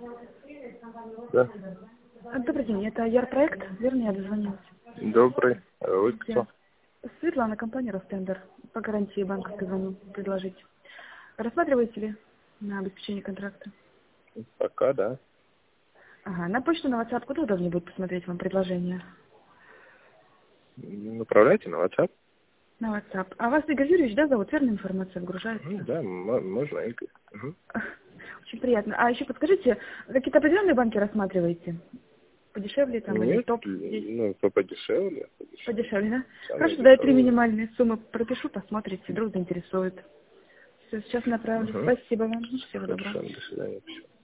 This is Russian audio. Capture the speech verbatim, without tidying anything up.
Да. Добрый день, это Ярпроект, верно, я дозвонилась? Добрый. А вы кто? Светлана, компания Ростендер. По гарантии банковской звоню предложить. Рассматриваете ли на обеспечение контракта? Пока, да. Ага, на почту, на WhatsApp, куда удобнее будет посмотреть вам предложение? Направляйте на WhatsApp. На WhatsApp. А вас Игорь Юрьевич, да, зовут? Верная информация выгружается? Ну, да, м- можно, Игорь. Угу. Очень приятно. А еще подскажите, какие-то определенные банки рассматриваете? Подешевле там или Нет, топ? ну, по подешевле. Подешевле. Подешевле, да? Самые Хорошо, да, я три дешевые. минимальные суммы пропишу, посмотрите, вдруг заинтересует. Все, сейчас направлю. Угу. Спасибо вам. Всего доброго. Хорошо, до свидания.